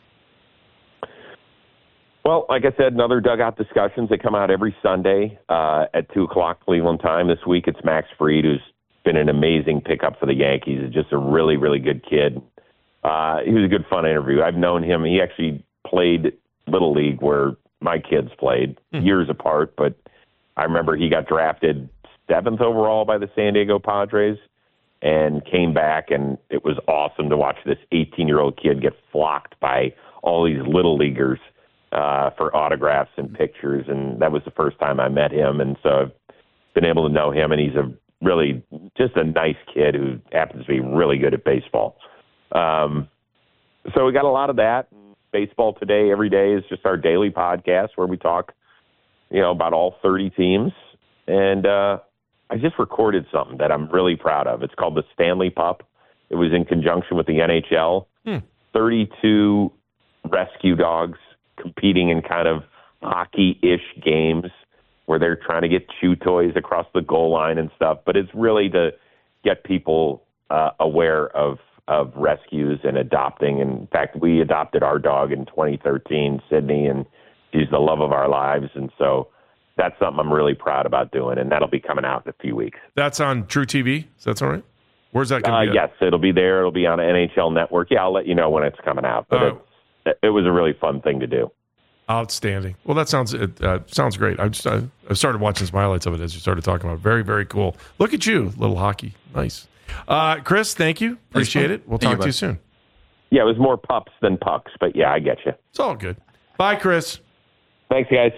Well, like I said, another Dugout Discussions. They come out every Sunday uh, at two o'clock Cleveland time. This week it's Max Fried, who's been an amazing pickup for the Yankees. He's just a really, really good kid. Uh, he was a good, fun interview. I've known him. He actually played Little League where my kids played mm-hmm. years apart, but I remember he got drafted seventh overall by the San Diego Padres and came back, and it was awesome to watch this eighteen-year-old kid get flocked by all these Little Leaguers uh, for autographs and pictures, and that was the first time I met him, and so I've been able to know him, and he's a really just a nice kid who happens to be really good at baseball. Um, so we got a lot of that. Baseball Today every day is just our daily podcast where we talk, you know, about all thirty teams, and uh, I just recorded something that I'm really proud of. It's called the Stanley Pup. It was in conjunction with the N H L. Hmm. thirty-two rescue dogs competing in kind of hockey-ish games where they're trying to get chew toys across the goal line and stuff. But it's really to get people uh, aware of, of rescues and adopting. In fact, we adopted our dog in twenty thirteen, Sydney, and she's the love of our lives. And so that's something I'm really proud about doing, and that'll be coming out in a few weeks.
That's on True T V? Is that all right? Where's that going to
uh,
be?
Yes, it'll be there. It'll be on N H L Network. Yeah, I'll let you know when it's coming out. But uh, it, it was a really fun thing to do.
Outstanding. Well, that sounds it uh, sounds great. I just I, I started watching some highlights of it as you started talking about it. Very, very cool. Look at you, little hockey. Nice. Uh, Chris, thank you. Appreciate it. We'll talk to you soon.
Yeah, it was more pups than pucks, but yeah, I get you.
It's all good. Bye, Chris.
Thanks, guys.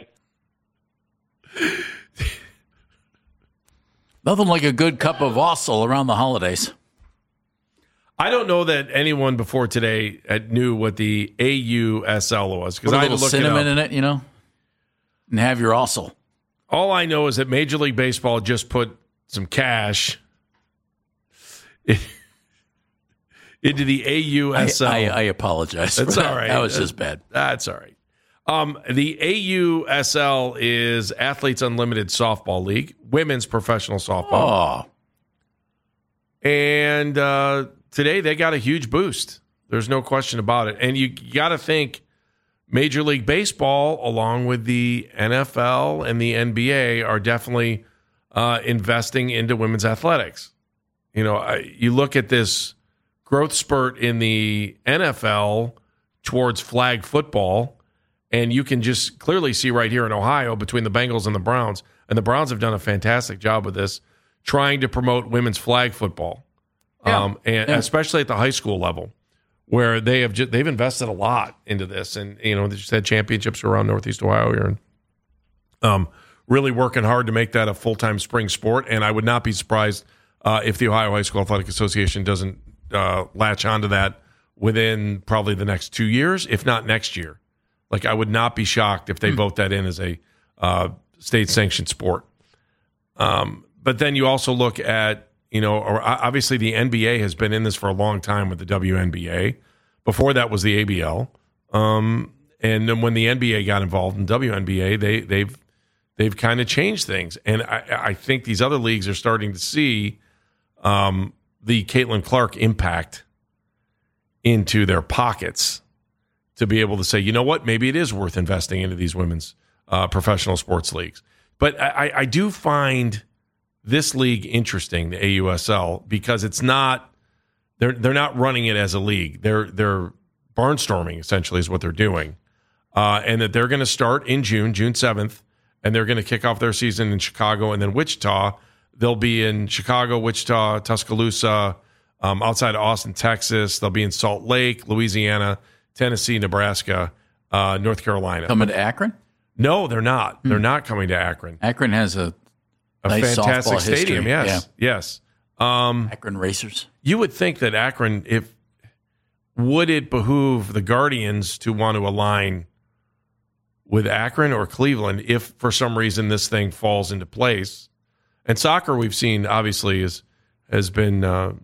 Nothing like a good cup of wassail around the holidays.
I don't know that anyone before today knew what the A U S L was because I had to look
cinnamon
it up.
in it, you know, and have your wassail.
All I know is that Major League Baseball just put some cash into the A U S L.
I, I, I apologize.
That's all right.
That was just bad.
That's all right. Um, the A U S L is Athletes Unlimited Softball League, women's professional softball.
Oh.
And uh, today they got a huge boost. There's no question about it. And you got to think Major League Baseball, along with the N F L and the N B A, are definitely uh, investing into women's athletics. You know, I, you look at this growth spurt in the N F L towards flag football, and you can just clearly see right here in Ohio between the Bengals and the Browns, and the Browns have done a fantastic job with this, trying to promote women's flag football,
Yeah.
um, and
Yeah.
especially at the high school level, where they have just, they've invested a lot into this, and you know they just had championships around Northeast Ohio here, and um, really working hard to make that a full time spring sport. And I would not be surprised uh, if the Ohio High School Athletic Association doesn't uh, latch onto that within probably the next two years, if not next year. Like I would not be shocked if they mm. vote that in as a uh, state sanctioned sport. Um, but then you also look at, you know, obviously the N B A has been in this for a long time with the W N B A. Before that was the A B L. Um, and then when the N B A got involved in W N B A, they, they've they've kind of changed things. And I, I think these other leagues are starting to see um, the Caitlin Clark impact into their pockets to be able to say, you know what, maybe it is worth investing into these women's uh, professional sports leagues. But I, I do find this league interesting, the A U S L, because it's not they're they're not running it as a league. They're they're barnstorming essentially is what they're doing, uh, and that they're going to start in June, June seventh, and they're going to kick off their season in Chicago and then Wichita. They'll be in Chicago, Wichita, Tuscaloosa, um, outside of Austin, Texas. They'll be in Salt Lake, Louisiana, Tennessee, Nebraska, uh, North Carolina.
Coming to Akron?
No, they're not. Hmm. They're not coming to Akron.
Akron has a
A
nice
fantastic stadium,
history.
yes,
Yeah.
yes. Um,
Akron Racers.
you would think that Akron, if would it behoove the Guardians to want to align with Akron or Cleveland if for some reason this thing falls into place? And soccer, we've seen obviously is has been uh,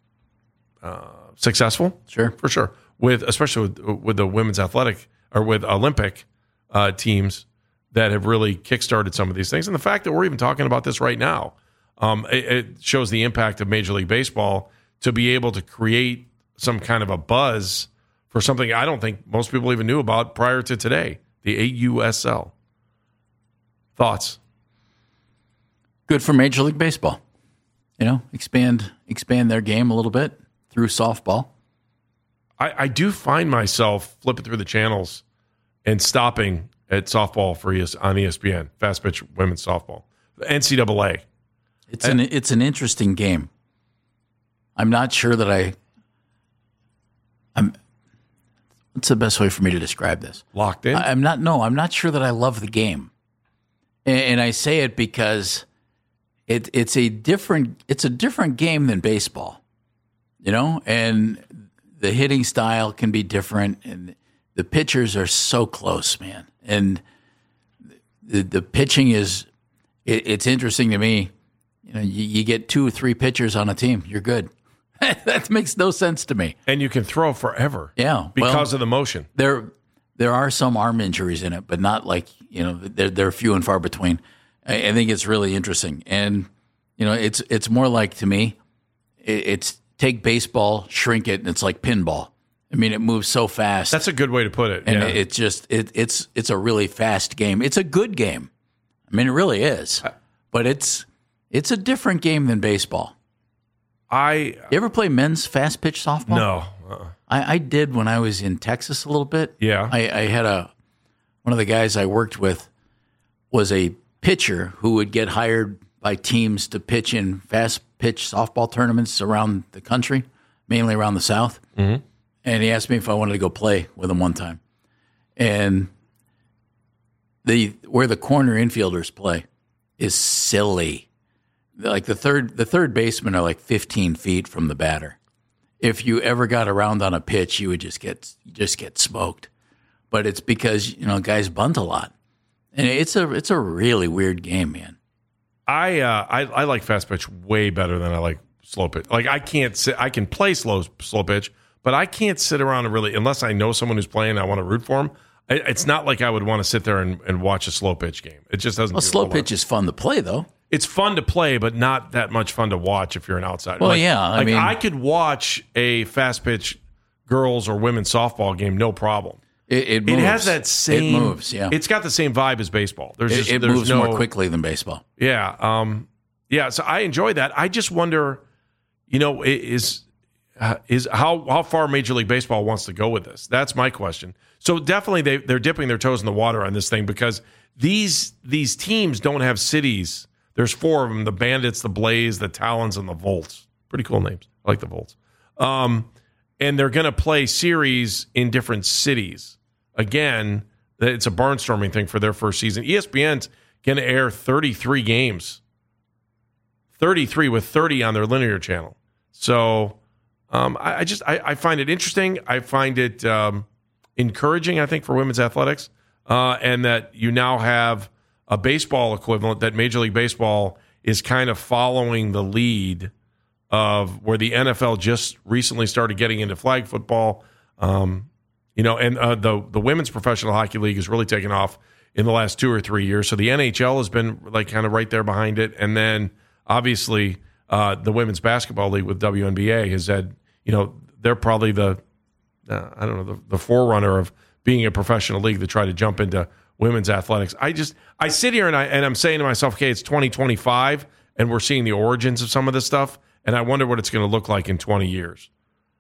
uh, successful,
Sure.
for sure, with especially with, with the women's athletic or with Olympic uh, teams that have really kickstarted some of these things. And the fact that we're even talking about this right now, um, it, it shows the impact of Major League Baseball to be able to create some kind of a buzz for something I don't think most people even knew about prior to today, the A U S L. Thoughts?
Good for Major League Baseball. You know, expand expand their game a little bit through softball.
I, I do find myself flipping through the channels and stopping at softball for E S, on E S P N, fast pitch women's softball, N C double A.
It's an it's an interesting game. I'm not sure that I. I'm. What's the best way for me to describe this?
Locked in?
I, I'm not. No, I'm not sure that I love the game, and, and I say it because it it's a different it's a different game than baseball, you know, and the hitting style can be different, and the pitchers are so close, man, and the the pitching is. It, it's interesting to me. You know, you, you get two or three pitchers on a team, you're good. That makes no sense to me.
And you can throw forever.
Yeah,
because
well,
of the motion.
There, there are some arm injuries in it, but not like, you know, they're they're few and far between. I, I think it's really interesting, and you know, it's it's more like to me, it, it's take baseball, shrink it, and it's like pinball. I mean, it moves so fast.
That's a good way to put it.
And
yeah.
it, it's just it, it's it's a really fast game. It's a good game. I mean, it really is. But it's it's a different game than baseball.
I
You ever play men's fast pitch softball?
no. Uh-uh.
I, I did when I was in Texas a little bit.
Yeah.
I, I had a one of the guys I worked with was a pitcher who would get hired by teams to pitch in fast pitch softball tournaments around the country, mainly around the South.
Mm-hmm.
And he asked me if I wanted to go play with him one time. And the where the corner infielders play is silly. Like the third the third basemen are like fifteen feet from the batter. If you ever got around on a pitch, you would just get just get smoked. But it's because, you know, guys bunt a lot. And it's a it's a really weird game, man.
I uh, I I like fast pitch way better than I like slow pitch. Like I can't sit I can play slow slow pitch, but I can't sit around and really, unless I know someone who's playing and I want to root for them. It's not like I would want to sit there and, and watch a slow pitch game. It just doesn't.
Well, slow pitch is fun to play, though.
It's fun to play, but not that much fun to watch if you're an outsider.
Well,
like,
yeah, I
like
mean,
I could watch a fast pitch girls or women's softball game, no problem.
It, it, moves.
It has that same.
It moves. Yeah,
it's got the same vibe as baseball. There's
it,
just,
it
there's
moves
no,
more quickly than baseball.
Yeah, um, yeah. So I enjoy that. I just wonder, you know, is uh, is how how far Major League Baseball wants to go with this. That's my question. So definitely they they're dipping their toes in the water on this thing because these these teams don't have cities. There's four of them: the Bandits, the Blaze, the Talons, and the Volts. Pretty cool names. I like the Volts. Um, and they're going to play series in different cities. Again, it's a barnstorming thing for their first season. E S P N's going to air thirty-three games, thirty-three with thirty on their linear channel. So um, I, I just I, I find it interesting. I find it um, encouraging. I think for women's athletics, uh, and that you now have a baseball equivalent that Major League Baseball is kind of following the lead of where the N F L just recently started getting into flag football. Um, you know, and uh, the the Women's Professional Hockey League has really taken off in the last two or three years. So the N H L has been like kind of right there behind it. And then obviously uh, the Women's Basketball League with W N B A has had, you know, they're probably the, uh, I don't know, the, the forerunner of being a professional league to try to jump into women's athletics. I just, I sit here and, I, and I'm saying to myself, okay, it's twenty twenty-five and we're seeing the origins of some of this stuff. And I wonder what it's going to look like in twenty years.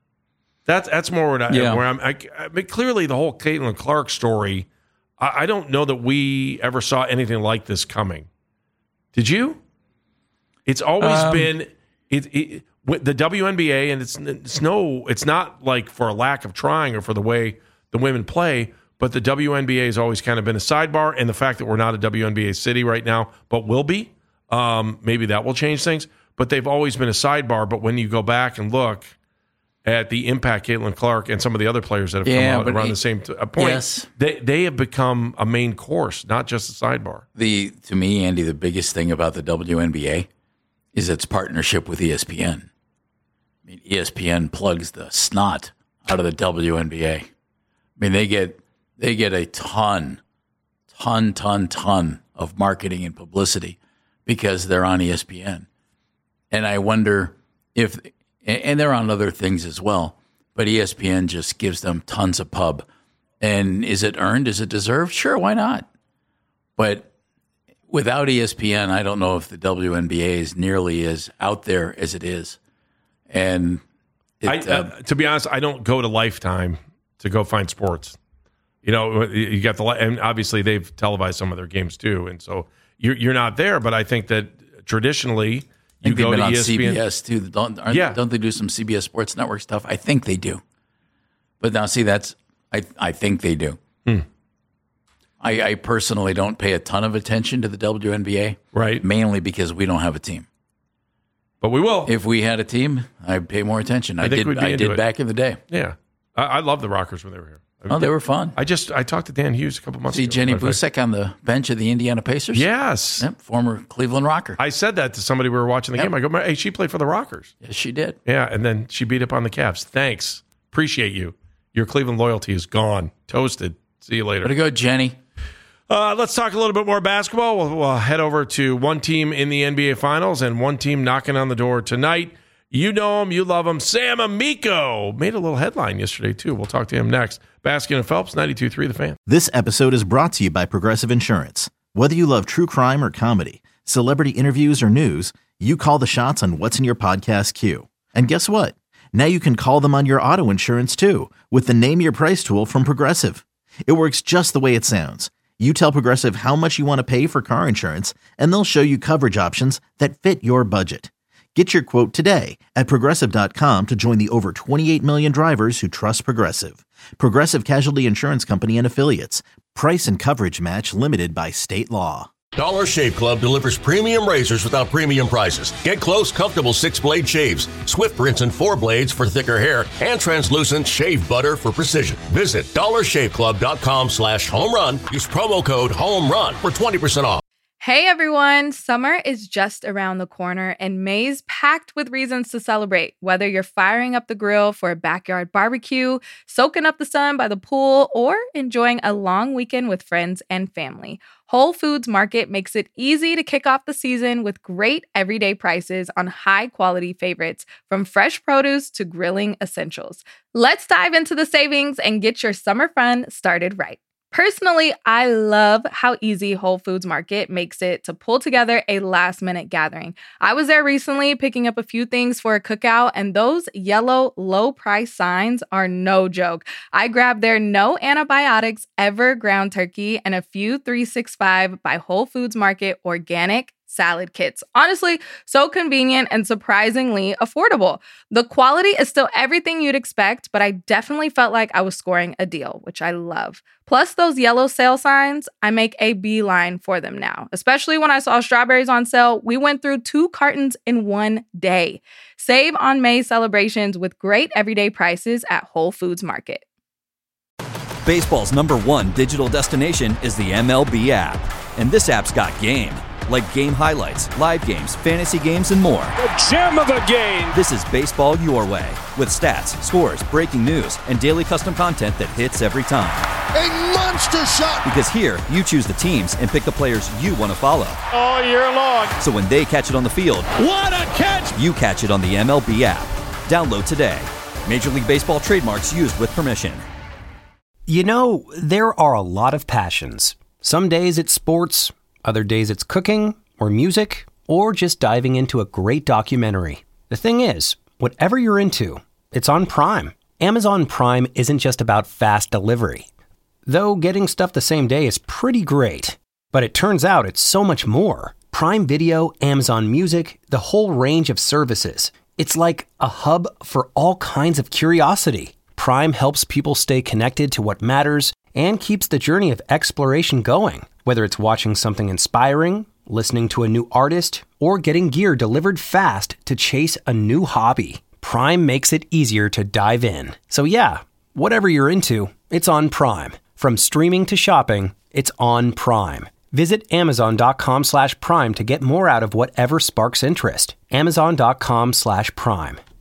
That's that's more what I,
yeah.
where I'm. I, I mean, clearly, the whole Caitlin Clark story, I, I don't know that we ever saw anything like this coming. Did you? It's always um, been it, it, with the W N B A, and it's it's no, it's not like for a lack of trying or for the way the women play, but the W N B A has always kind of been a sidebar, and the fact that we're not a W N B A city right now, but will be, um, maybe that will change things. But they've always been a sidebar. But when you go back and look at the impact Caitlin Clark and some of the other players that have
yeah,
come out around
it,
the same t- point,
yes.
they they have become a main course, not just a sidebar.
The to me, Andy, the biggest thing about the W N B A is its partnership with E S P N. I mean, E S P N plugs the snot out of the W N B A. I mean, they get they get a ton, ton, ton, ton of marketing and publicity because they're on E S P N. And I wonder if, and they're on other things as well, but E S P N just gives them tons of pub. And is it earned? Is it deserved? Sure, why not? But without E S P N, I don't know if the W N B A is nearly as out there as it is. And it,
I, uh, uh, to be honest, I don't go to Lifetime to go find sports. You know, you got the, and obviously they've televised some of their games too. And so you're, you're not there, but I think that traditionally,
I think
you
they've
go
been
to
on
E S P N.
C B S too. Don't, aren't,
yeah.
don't they do some C B S Sports Network stuff? I think they do. But now, see, that's I I think they do.
Hmm.
I, I personally don't pay a ton of attention to the W N B A,
right?
Mainly because we don't have a team.
But we will.
If we had a team, I'd pay more attention. I,
I think
did.
we'd be
I
into
did
it.
back in the day.
Yeah, I, I love the Rockers when they were here.
Oh, they were fun.
I just I talked to Dan Hughes a couple months
See
ago.
See Jenny Busek on the bench of the Indiana Pacers?
Yes.
Yep, former Cleveland Rocker.
I said that to somebody we were watching the
yep.
game. I go, hey, she played for the Rockers.
Yes, she did.
Yeah, and then she beat up on the Cavs. Thanks. Appreciate you. Your Cleveland loyalty is gone. Toasted. See you later.
Way to go, Jenny.
Uh, let's talk a little bit more basketball. We'll, we'll head over to one team in the N B A Finals and one team knocking on the door tonight. You know him, you love him. Sam Amico made a little headline yesterday, too. We'll talk to him next. Baskin and Phelps, ninety-two point three The Fan.
This episode is brought to you by Progressive Insurance. Whether you love true crime or comedy, celebrity interviews or news, you call the shots on what's in your podcast queue. And guess what? Now you can call them on your auto insurance, too, with the Name Your Price tool from Progressive. It works just the way it sounds. You tell Progressive how much you want to pay for car insurance, and they'll show you coverage options that fit your budget. Get your quote today at Progressive dot com to join the over twenty-eight million drivers who trust Progressive. Progressive Casualty Insurance Company and Affiliates. Price and coverage match limited by state law.
Dollar Shave Club delivers premium razors without premium prices. Get close, comfortable six-blade shaves, Swift rinse and four blades for thicker hair, and translucent shave butter for precision. Visit dollar shave club dot com slash home run. Use promo code HOME RUN for twenty percent off.
Hey everyone, summer is just around the corner and May's packed with reasons to celebrate. Whether you're firing up the grill for a backyard barbecue, soaking up the sun by the pool, or enjoying a long weekend with friends and family, Whole Foods Market makes it easy to kick off the season with great everyday prices on high-quality favorites, from fresh produce to grilling essentials. Let's dive into the savings and get your summer fun started right. Personally, I love how easy Whole Foods Market makes it to pull together a last-minute gathering. I was there recently picking up a few things for a cookout, and those yellow low-price signs are no joke. I grabbed their no antibiotics ever ground turkey and a few three sixty-five by Whole Foods Market organic salad kits. Honestly, so convenient and surprisingly affordable. The quality is still everything you'd expect, but I definitely felt like I was scoring a deal, which I love. Plus those yellow sale signs, I make a beeline for them now. Especially when I saw strawberries on sale, we went through two cartons in one day. Save on May celebrations with great everyday prices at Whole Foods Market.
Baseball's number one digital destination is the M L B app. And this app's got game. Like game highlights, live games, fantasy games, and more.
The gem of the game!
This is baseball your way, with stats, scores, breaking news, and daily custom content that hits every time.
A monster shot!
Because here, you choose the teams and pick the players you want to follow.
All year long.
So when they catch it on the field,
what a catch!
You catch it on the M L B app. Download today. Major League Baseball trademarks used with permission.
You know, there are a lot of passions. Some days it's sports. Other days it's cooking, or music, or just diving into a great documentary. The thing is, whatever you're into, it's on Prime. Amazon Prime isn't just about fast delivery. Though getting stuff the same day is pretty great. But it turns out it's so much more. Prime Video, Amazon Music, the whole range of services. It's like a hub for all kinds of curiosity. Prime helps people stay connected to what matters and keeps the journey of exploration going. Whether it's watching something inspiring, listening to a new artist, or getting gear delivered fast to chase a new hobby, Prime makes it easier to dive in. So yeah, whatever you're into, it's on Prime. From streaming to shopping, it's on Prime. Visit amazon.com slash prime to get more out of whatever sparks interest. Amazon.com slash prime.